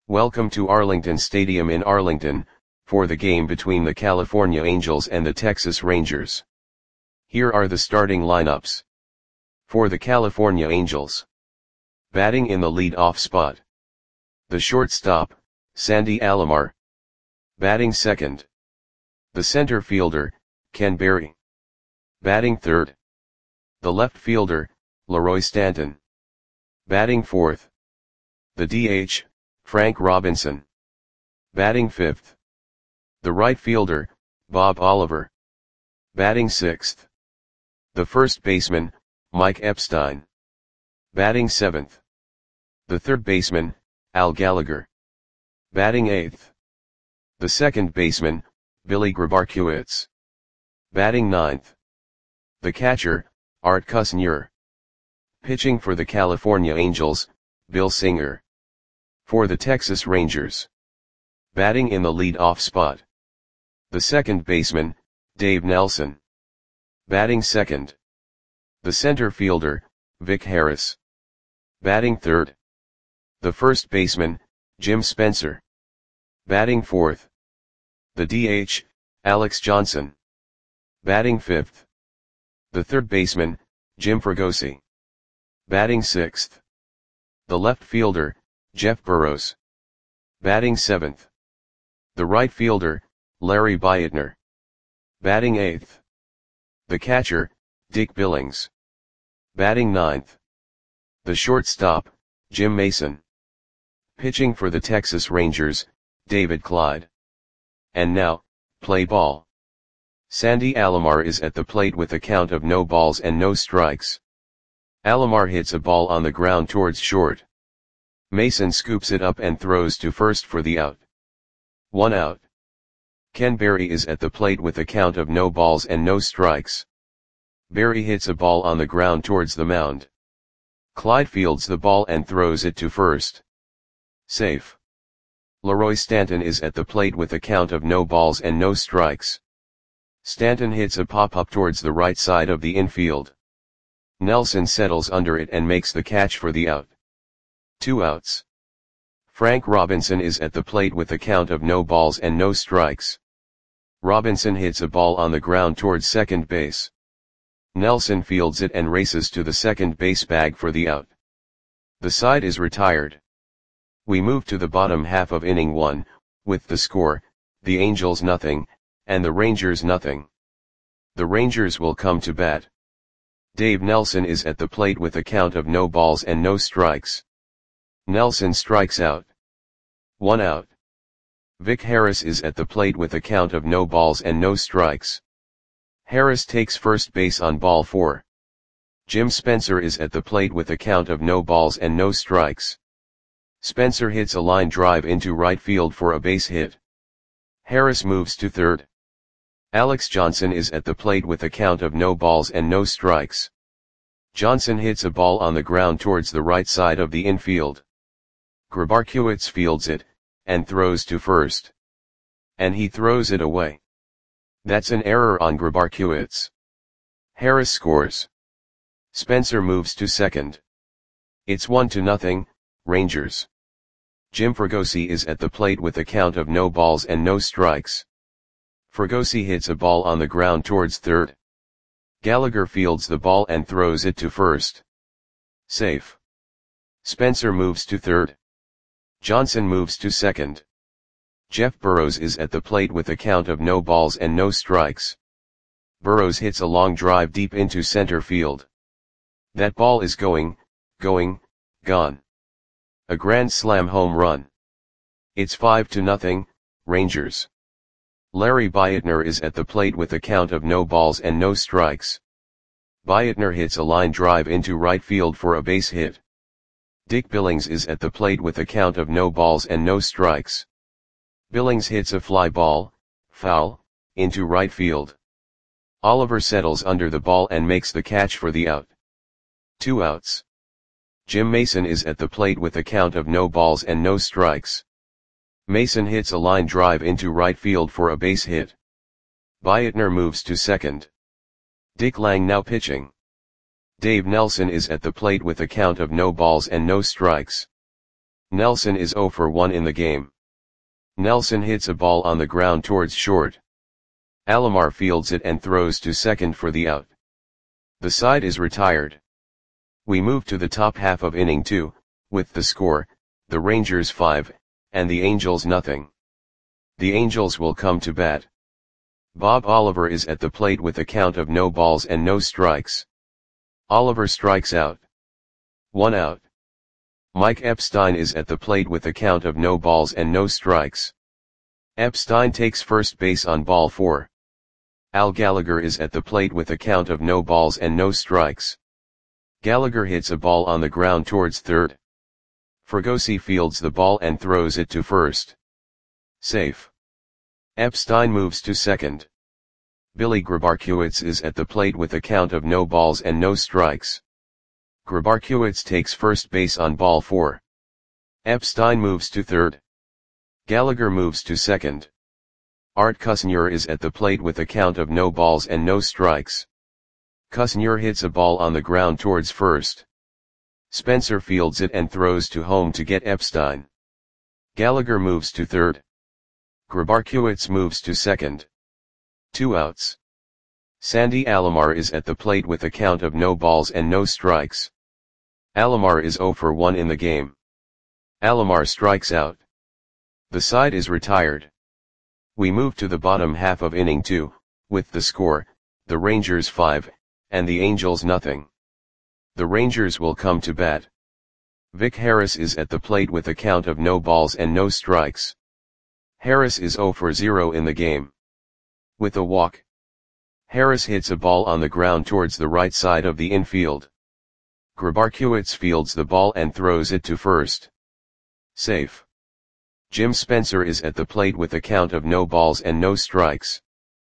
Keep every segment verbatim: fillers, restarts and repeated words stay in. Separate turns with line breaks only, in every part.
Welcome to Arlington Stadium in Arlington, for the game between the California Angels and the Texas Rangers. Here are the starting lineups. For the California Angels. Batting in the lead-off spot. The shortstop, Sandy Alomar. Batting second. The center fielder, Ken Berry. Batting third. The left fielder, Leroy Stanton. Batting fourth. The D H, Frank Robinson. Batting fifth. The right fielder, Bob Oliver. Batting sixth. The first baseman, Mike Epstein. Batting seventh. The third baseman, Al Gallagher. Batting eighth. The second baseman, Billy Grabarkiewicz. Batting ninth. The catcher, Art Kusnier. Pitching for the California Angels, Bill Singer. For the Texas Rangers. Batting in the lead-off spot. The second baseman, Dave Nelson. Batting second. The center fielder, Vic Harris. Batting third. The first baseman, Jim Spencer. Batting fourth. The D H, Alex Johnson. Batting fifth. The third baseman, Jim Fregosi. Batting sixth. The left fielder, Jeff Burroughs. Batting seventh. The right fielder, Larry Beitner. Batting eighth. The catcher, Dick Billings. Batting ninth. The shortstop, Jim Mason. Pitching for the Texas Rangers, David Clyde. And now, play ball. Sandy Alomar is at the plate with a count of no balls and no strikes. Alomar hits a ball on the ground towards short. Mason scoops it up and throws to first for the out. One out. Ken Berry is at the plate with a count of no balls and no strikes. Berry hits a ball on the ground towards the mound. Clyde fields the ball and throws it to first. Safe. Leroy Stanton is at the plate with a count of no balls and no strikes. Stanton hits a pop-up towards the right side of the infield. Nelson settles under it and makes the catch for the out. Two outs. Frank Robinson is at the plate with a count of no balls and no strikes. Robinson hits a ball on the ground towards second base. Nelson fields it and races to the second base bag for the out. The side is retired. We move to the bottom half of inning one, with the score, the Angels nothing, and the Rangers nothing. The Rangers will come to bat. Dave Nelson is at the plate with a count of no balls and no strikes. Nelson strikes out. One out. Vic Harris is at the plate with a count of no balls and no strikes. Harris takes first base on ball four. Jim Spencer is at the plate with a count of no balls and no strikes. Spencer hits a line drive into right field for a base hit. Harris moves to third. Alex Johnson is at the plate with a count of no balls and no strikes. Johnson hits a ball on the ground towards the right side of the infield. Grabarkiewicz fields it, and throws to first. And he throws it away. That's an error on Grabarkiewicz. Harris scores. Spencer moves to second. It's one to nothing, Rangers. Jim Fregosi is at the plate with a count of no balls and no strikes. Fregosi hits a ball on the ground towards third. Gallagher fields the ball and throws it to first. Safe. Spencer moves to third. Johnson moves to second. Jeff Burroughs is at the plate with a count of no balls and no strikes. Burroughs hits a long drive deep into center field. That ball is going, going, gone. A grand slam home run. It's five to nothing, Rangers. Larry Beitner is at the plate with a count of no balls and no strikes. Beitner hits a line drive into right field for a base hit. Dick Billings is at the plate with a count of no balls and no strikes. Billings hits a fly ball, foul, into right field. Oliver settles under the ball and makes the catch for the out. Two outs. Jim Mason is at the plate with a count of no balls and no strikes. Mason hits a line drive into right field for a base hit. Beitner moves to second. Dick Lang now pitching. Dave Nelson is at the plate with a count of no balls and no strikes. Nelson is zero for one in the game. Nelson hits a ball on the ground towards short. Alomar fields it and throws to second for the out. The side is retired. We move to the top half of inning two, with the score, the Rangers five, and the Angels nothing. The Angels will come to bat. Bob Oliver is at the plate with a count of no balls and no strikes. Oliver strikes out. One out. Mike Epstein is at the plate with a count of no balls and no strikes. Epstein takes first base on ball four. Al Gallagher is at the plate with a count of no balls and no strikes. Gallagher hits a ball on the ground towards third. Fregosi fields the ball and throws it to first. Safe. Epstein moves to second. Billy Grabarkiewicz is at the plate with a count of no balls and no strikes. Grabarkiewicz takes first base on ball four. Epstein moves to third. Gallagher moves to second. Art Kusnyer is at the plate with a count of no balls and no strikes. Kusnyer hits a ball on the ground towards first. Spencer fields it and throws to home to get Epstein. Gallagher moves to third. Grabarkiewicz moves to second. Two outs. Sandy Alomar is at the plate with a count of no balls and no strikes. Alomar is zero for one in the game. Alomar strikes out. The side is retired. We move to the bottom half of inning two, with the score, the Rangers five, and the Angels nothing. The Rangers will come to bat. Vic Harris is at the plate with a count of no balls and no strikes. Harris is zero for zero in the game. With a walk. Harris hits a ball on the ground towards the right side of the infield. Grabarkiewicz fields the ball and throws it to first. Safe. Jim Spencer is at the plate with a count of no balls and no strikes.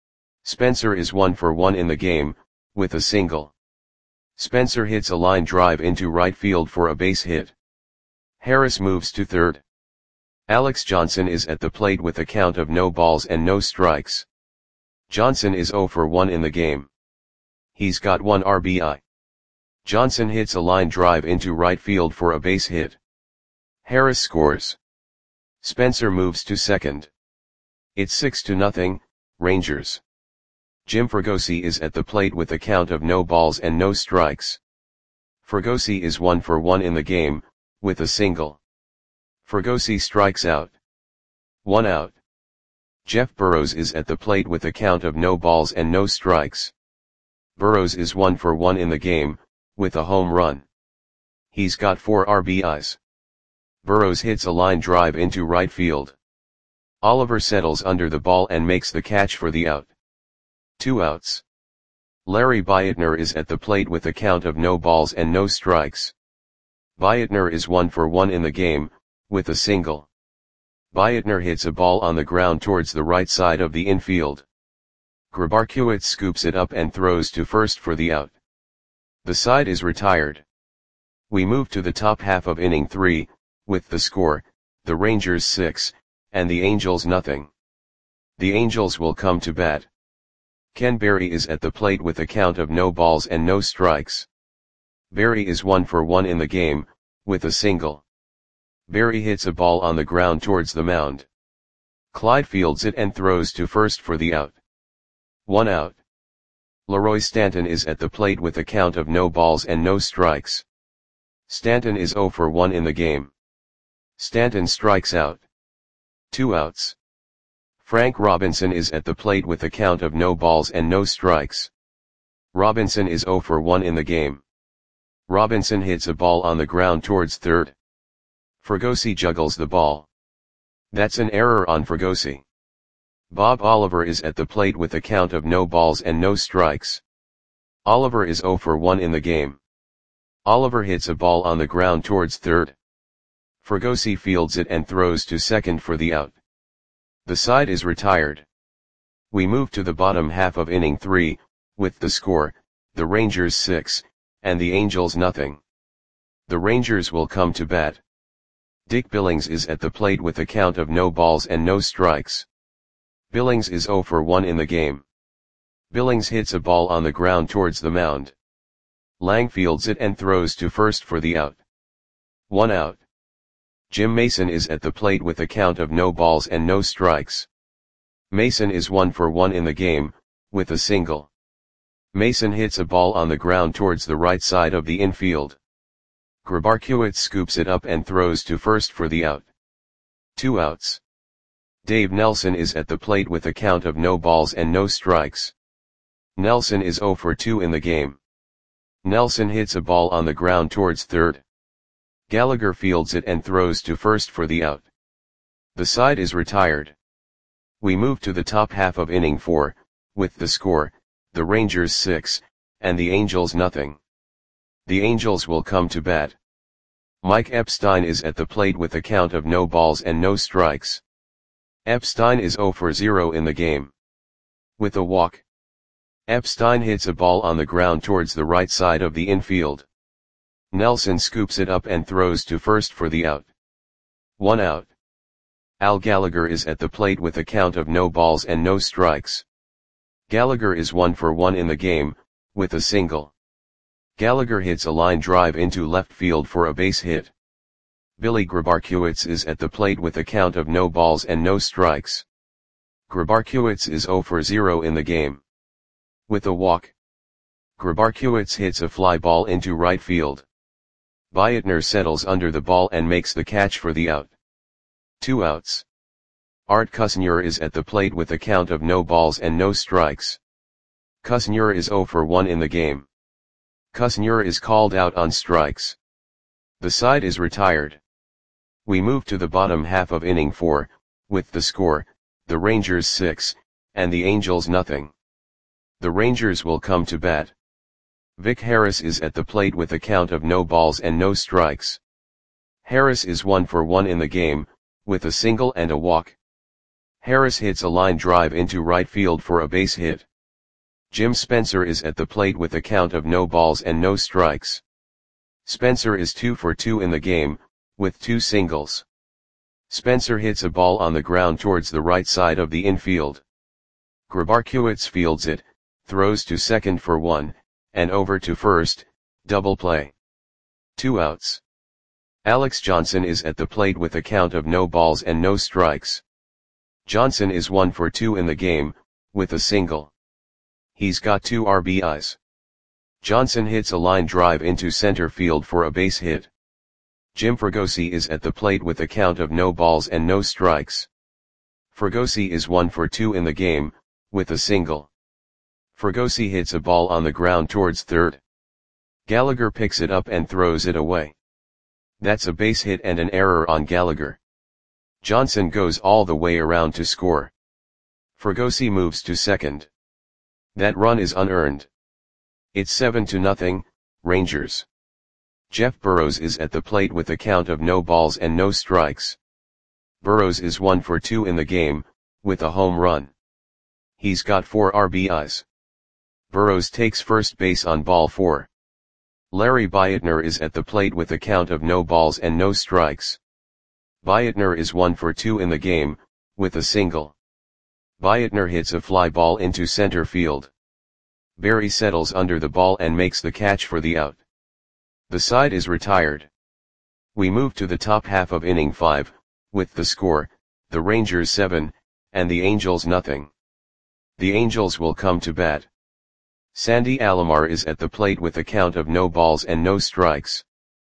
Spencer is one for one in the game, with a single. Spencer hits a line drive into right field for a base hit. Harris moves to third. Alex Johnson is at the plate with a count of no balls and no strikes. Johnson is zero for one in the game. He's got one R B I. Johnson hits a line drive into right field for a base hit. Harris scores. Spencer moves to second. It's six to nothing, Rangers. Jim Fregosi is at the plate with a count of no balls and no strikes. Fregosi is one for one in the game, with a single. Fregosi strikes out. One out. Jeff Burrows is at the plate with a count of no balls and no strikes. Burrows is one for one in the game, with a home run. He's got four R B Is. Burrows hits a line drive into right field. Oliver settles under the ball and makes the catch for the out. Two outs. Larry Beitner is at the plate with a count of no balls and no strikes. Beitner is one for one in the game, with a single. Beitner hits a ball on the ground towards the right side of the infield. Grabarkiewicz scoops it up and throws to first for the out. The side is retired. We move to the top half of inning three, with the score, the Rangers six, and the Angels nothing. The Angels will come to bat. Ken Berry is at the plate with a count of no balls and no strikes. Berry is one for one in the game, with a single. Berry hits a ball on the ground towards the mound. Clyde fields it and throws to first for the out. One out. Leroy Stanton is at the plate with a count of no balls and no strikes. Stanton is zero for one in the game. Stanton strikes out. Two outs. Frank Robinson is at the plate with a count of no balls and no strikes. Robinson is zero for one in the game. Robinson hits a ball on the ground towards third. Fregosi juggles the ball. That's an error on Fregosi. Bob Oliver is at the plate with a count of no balls and no strikes. Oliver is zero for one in the game. Oliver hits a ball on the ground towards third. Fregosi fields it and throws to second for the out. The side is retired. We move to the bottom half of inning three, with the score, the Rangers six, and the Angels nothing. The Rangers will come to bat. Dick Billings is at the plate with a count of no balls and no strikes. Billings is zero for one in the game. Billings hits a ball on the ground towards the mound. Lang fields it and throws to first for the out. One out. Jim Mason is at the plate with a count of no balls and no strikes. Mason is one for one in the game, with a single. Mason hits a ball on the ground towards the right side of the infield. Grabarkiewicz scoops it up and throws to first for the out. Two outs. Dave Nelson is at the plate with a count of no balls and no strikes. Nelson is zero for two in the game. Nelson hits a ball on the ground towards third. Gallagher fields it and throws to first for the out. The side is retired. We move to the top half of inning four, with the score, the Rangers six, and the Angels nothing. The Angels will come to bat. Mike Epstein is at the plate with a count of no balls and no strikes. Epstein is zero for zero in the game. With a walk. Epstein hits a ball on the ground towards the right side of the infield. Nelson scoops it up and throws to first for the out. One out. Al Gallagher is at the plate with a count of no balls and no strikes. Gallagher is one for one in the game, with a single. Gallagher hits a line drive into left field for a base hit. Billy Grabarkiewicz is at the plate with a count of no balls and no strikes. Grabarkiewicz is zero for zero in the game. With a walk. Grabarkiewicz hits a fly ball into right field. Bietner settles under the ball and makes the catch for the out. Two outs. Art Kusnyer is at the plate with a count of no balls and no strikes. Kusnyer is zero for one in the game. Kusnyer is called out on strikes. The side is retired. We move to the bottom half of inning four, with the score, the Rangers six, and the Angels nothing. The Rangers will come to bat. Vic Harris is at the plate with a count of no balls and no strikes. Harris is one for one in the game, with a single and a walk. Harris hits a line drive into right field for a base hit. Jim Spencer is at the plate with a count of no balls and no strikes. Spencer is two for two in the game, with two singles. Spencer hits a ball on the ground towards the right side of the infield. Grabarkiewicz fields it, throws to second for one, and over to first, double play. Two outs. Alex Johnson is at the plate with a count of no balls and no strikes. Johnson is one for two in the game, with a single. He's got two R B Is. Johnson hits a line drive into center field for a base hit. Jim Fregosi is at the plate with a count of no balls and no strikes. Fregosi is one for two in the game, with a single. Fregosi hits a ball on the ground towards third. Gallagher picks it up and throws it away. That's a base hit and an error on Gallagher. Johnson goes all the way around to score. Fregosi moves to second. That run is unearned. It's seven to nothing, Rangers. Jeff Burrows is at the plate with a count of no balls and no strikes. Burrows is one for two in the game, with a home run. He's got four R B Is. Burrows takes first base on ball four. Larry Bietner is at the plate with a count of no balls and no strikes. Bietner is one for two in the game, with a single. Bietner hits a fly ball into center field. Barry settles under the ball and makes the catch for the out. The side is retired. We move to the top half of inning five, with the score, the Rangers seven, and the Angels nothing. The Angels will come to bat. Sandy Alomar is at the plate with a count of no balls and no strikes.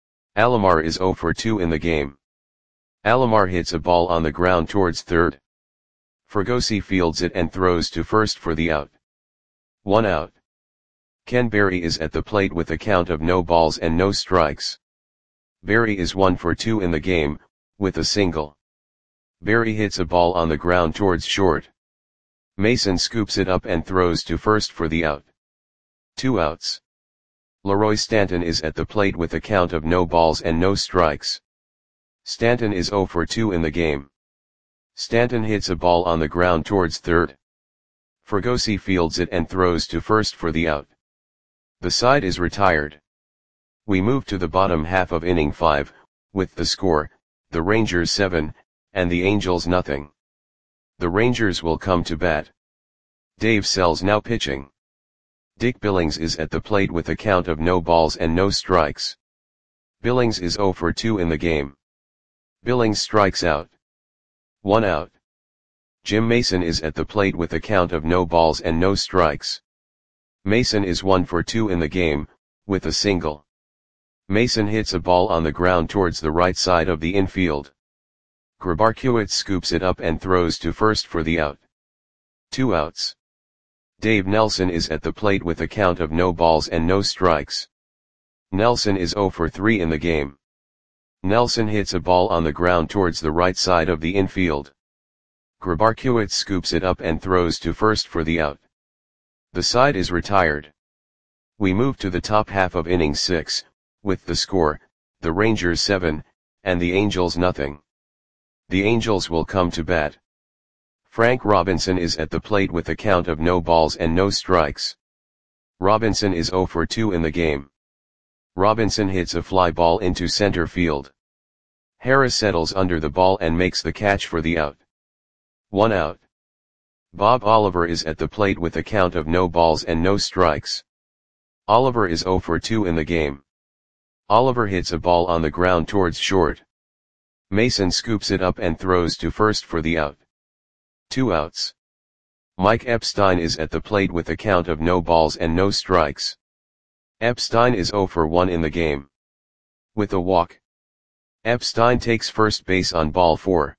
Alomar is zero for two in the game. Alomar hits a ball on the ground towards third. Fregosi fields it and throws to first for the out. One out. Ken Berry is at the plate with a count of no balls and no strikes. Berry is one for two in the game, with a single. Berry hits a ball on the ground towards short. Mason scoops it up and throws to first for the out. Two outs. Leroy Stanton is at the plate with a count of no balls and no strikes. Stanton is zero for two in the game. Stanton hits a ball on the ground towards third. Fregosi fields it and throws to first for the out. The side is retired. We move to the bottom half of inning five, with the score, the Rangers seven, and the Angels nothing. The Rangers will come to bat. Dave Sells now pitching. Dick Billings is at the plate with a count of no balls and no strikes. Billings is zero for two in the game. Billings strikes out. One out. Jim Mason is at the plate with a count of no balls and no strikes. Mason is one for two in the game, with a single. Mason hits a ball on the ground towards the right side of the infield. Grabarkiewicz scoops it up and throws to first for the out. Two outs. Dave Nelson is at the plate with a count of no balls and no strikes. Nelson is zero for three in the game. Nelson hits a ball on the ground towards the right side of the infield. Grabarkiewicz scoops it up and throws to first for the out. The side is retired. We move to the top half of inning six, with the score, the Rangers seven, and the Angels nothing. The Angels will come to bat. Frank Robinson is at the plate with a count of no balls and no strikes. Robinson is zero for two in the game. Robinson hits a fly ball into center field. Harris settles under the ball and makes the catch for the out. One out. Bob Oliver is at the plate with a count of no balls and no strikes. Oliver is zero for two in the game. Oliver hits a ball on the ground towards short. Mason scoops it up and throws to first for the out. Two outs. Mike Epstein is at the plate with a count of no balls and no strikes. Epstein is zero for one in the game. With a walk. Epstein takes first base on ball four.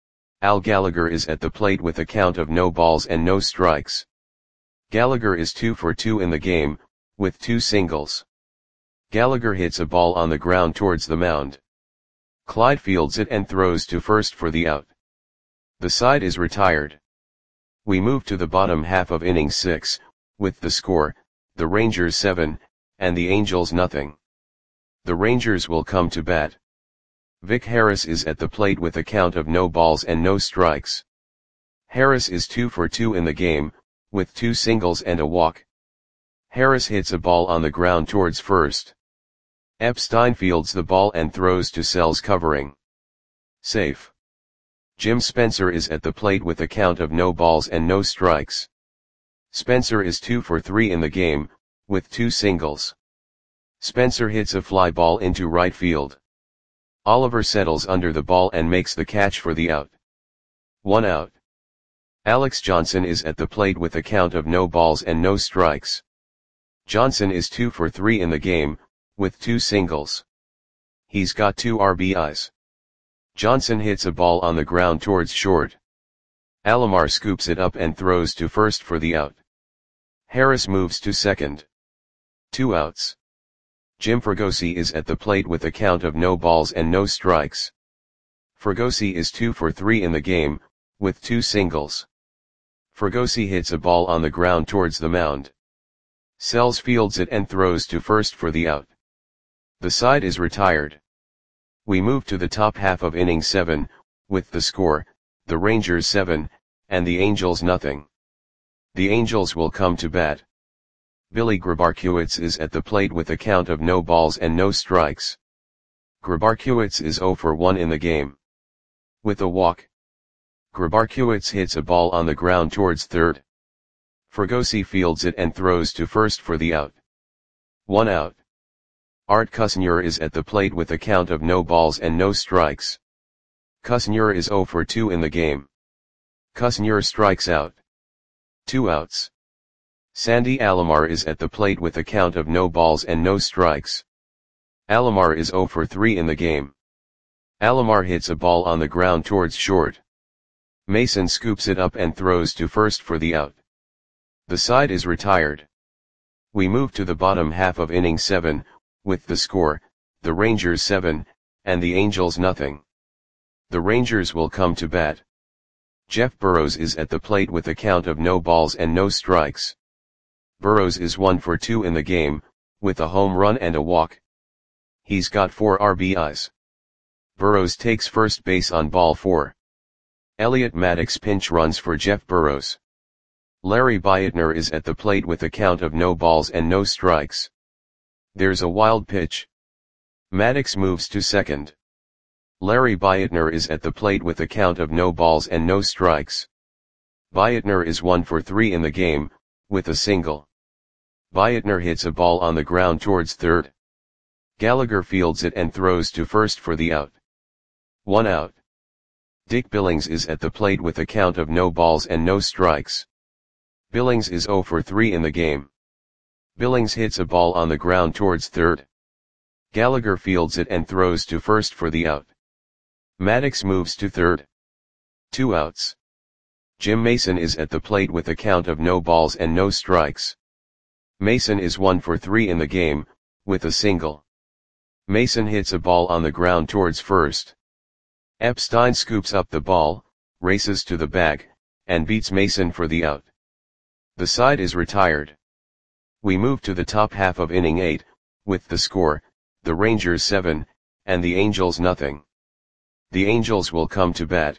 Al Gallagher is at the plate with a count of no balls and no strikes. Gallagher is two for two in the game, with two singles. Gallagher hits a ball on the ground towards the mound. Clyde fields it and throws to first for the out. The side is retired. We move to the bottom half of inning six, with the score, the Rangers seven, and the Angels nothing. The Rangers will come to bat. Vic Harris is at the plate with a count of no balls and no strikes. Harris is two for two in the game, with two singles and a walk. Harris hits a ball on the ground towards first. Epstein fields the ball and throws to Sells covering. Safe. Jim Spencer is at the plate with a count of no balls and no strikes. Spencer is two for three in the game, with two singles. Spencer hits a fly ball into right field. Oliver settles under the ball and makes the catch for the out. One out. Alex Johnson is at the plate with a count of no balls and no strikes. Johnson is two for three in the game, with two singles. He's got two R B Is. Johnson hits a ball on the ground towards short. Alomar scoops it up and throws to first for the out. Harris moves to second. Two outs. Jim Fregosi is at the plate with a count of no balls and no strikes. Fregosi is two for three in the game, with two singles. Fregosi hits a ball on the ground towards the mound. Sells fields it and throws to first for the out. The side is retired. We move to the top half of inning seven, with the score, the Rangers seven, and the Angels nothing. The Angels will come to bat. Billy Grabarkiewicz is at the plate with a count of no balls and no strikes. Grabarkiewicz is zero for one in the game. With a walk. Grabarkiewicz hits a ball on the ground towards third. Fregosi fields it and throws to first for the out. One out. Art Kusnyer is at the plate with a count of no balls and no strikes. Kusnyer is zero for two in the game. Kusnyer strikes out. Two outs. Sandy Alomar is at the plate with a count of no balls and no strikes. Alomar is zero for three in the game. Alomar hits a ball on the ground towards short. Mason scoops it up and throws to first for the out. The side is retired. We move to the bottom half of inning seven, with the score, the Rangers seven, and the Angels nothing. The Rangers will come to bat. Jeff Burrows is at the plate with a count of no balls and no strikes. Burrows is one for two in the game, with a home run and a walk. He's got four R B Is. Burrows takes first base on ball four. Elliot Maddox pinch runs for Jeff Burrows. Larry Beitner is at the plate with a count of no balls and no strikes. There's a wild pitch. Maddox moves to second. Larry Beitner is at the plate with a count of no balls and no strikes. Beitner is one for three in the game, with a single. Beitner hits a ball on the ground towards third. Gallagher fields it and throws to first for the out. One out. Dick Billings is at the plate with a count of no balls and no strikes. Billings is zero for three in the game. Billings hits a ball on the ground towards third. Gallagher fields it and throws to first for the out. Maddox moves to third. Two outs. Jim Mason is at the plate with a count of no balls and no strikes. Mason is one for three in the game, with a single. Mason hits a ball on the ground towards first. Epstein scoops up the ball, races to the bag, and beats Mason for the out. The side is retired. We move to the top half of inning eight, with the score, the Rangers seven, and the Angels nothing. The Angels will come to bat.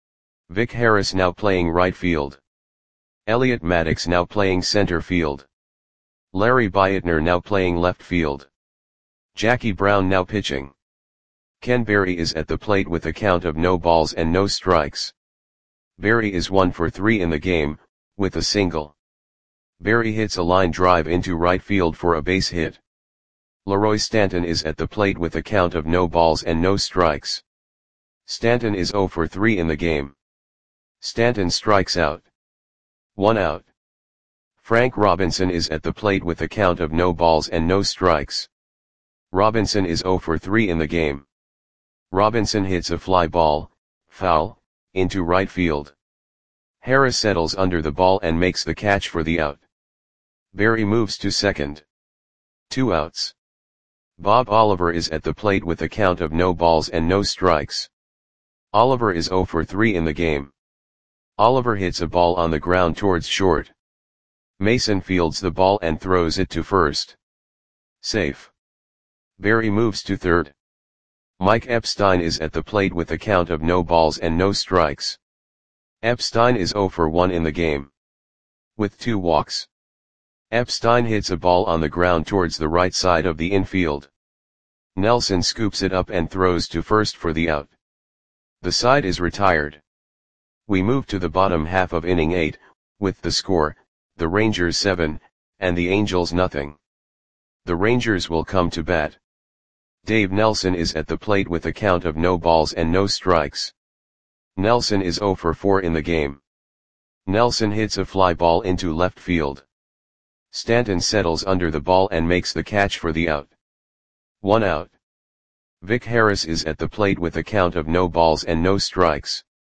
Vic Harris now playing right field. Elliot Maddox now playing center field. Larry Beitner now playing left field. Jackie Brown now pitching. Ken Berry is at the plate with a count of no balls and no strikes. Berry is one for three in the game, with a single. Berry hits a line drive into right field for a base hit. Leroy Stanton is at the plate with a count of no balls and no strikes. Stanton is zero for three in the game. Stanton strikes out. One out. Frank Robinson is at the plate with a count of no balls and no strikes. Robinson is zero for three in the game. Robinson hits a fly ball, foul, into right field. Harris settles under the ball and makes the catch for the out. Berry moves to second. Two outs. Bob Oliver is at the plate with a count of no balls and no strikes. Oliver is zero for three in the game. Oliver hits a ball on the ground towards short. Mason fields the ball and throws it to first. Safe. Berry moves to third. Mike Epstein is at the plate with a count of no balls and no strikes. Epstein is zero for one in the game. With two walks. Epstein hits a ball on the ground towards the right side of the infield. Nelson scoops it up and throws to first for the out. The side is retired. We move to the bottom half of inning eight, with the score, the Rangers seven, and the Angels nothing. The Rangers will come to bat. Dave Nelson is at the plate with a count of no balls and no strikes. Nelson is zero for four in the game. Nelson hits a fly ball into left field. Stanton settles under the ball and makes the catch for the out. One out. Vic Harris is at the plate with a count of no balls and no strikes.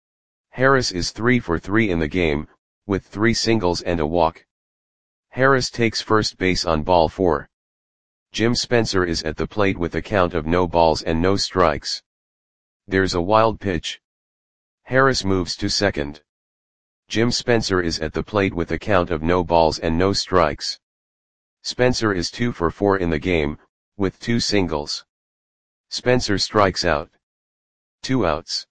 Harris is three for three in the game, with three singles and a walk. Harris takes first base on ball four. Jim Spencer is at the plate with a count of no balls and no strikes. There's a wild pitch. Harris moves to second. Jim Spencer is at the plate with a count of no balls and no strikes. Spencer is two for four in the game, with two singles. Spencer strikes out. Two outs.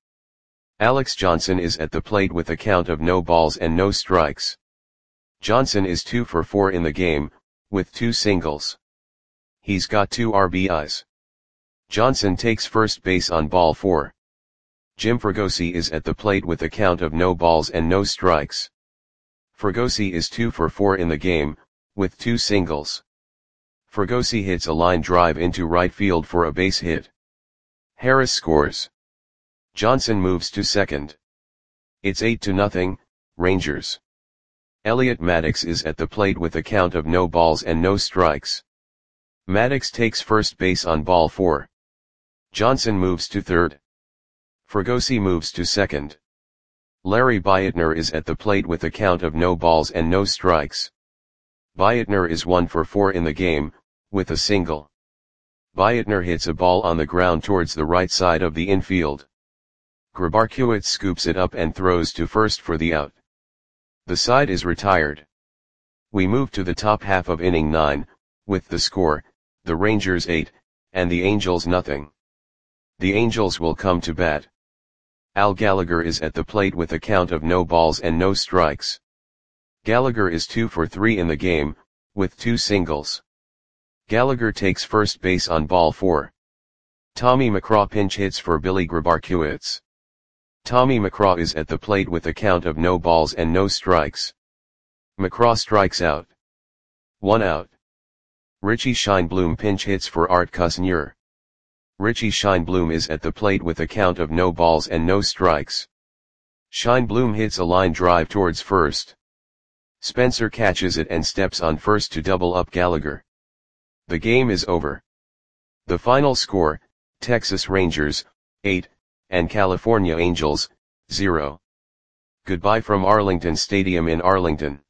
Alex Johnson is at the plate with a count of no balls and no strikes. Johnson is two for four in the game, with two singles. He's got two R B Is. Johnson takes first base on ball four. Jim Fregosi is at the plate with a count of no balls and no strikes. Fregosi is two for four in the game, with two singles. Fregosi hits a line drive into right field for a base hit. Harris scores. Johnson moves to second. It's eight to nothing, Rangers. Elliot Maddox is at the plate with a count of no balls and no strikes. Maddox takes first base on ball four. Johnson moves to third. Fregosi moves to second. Larry Beitner is at the plate with a count of no balls and no strikes. Beitner is one for four in the game, with a single. Beitner hits a ball on the ground towards the right side of the infield. Grabarkiewicz scoops it up and throws to first for the out. The side is retired. We move to the top half of inning nine, with the score, the Rangers eight, and the Angels nothing. The Angels will come to bat. Al Gallagher is at the plate with a count of no balls and no strikes. Gallagher is two for three in the game, with two singles. Gallagher takes first base on ball four. Tommy McCraw pinch hits for Billy Grabarkiewicz. Tommy McCraw is at the plate with a count of no balls and no strikes. McCraw strikes out. One out. Richie Scheinblum pinch hits for Art Kusnier. Richie Scheinblum is at the plate with a count of no balls and no strikes. Scheinblum hits a line drive towards first. Spencer catches it and steps on first to double up Gallagher. The game is over. The final score, Texas Rangers, eight, and California Angels, zero. Goodbye from Arlington Stadium in Arlington.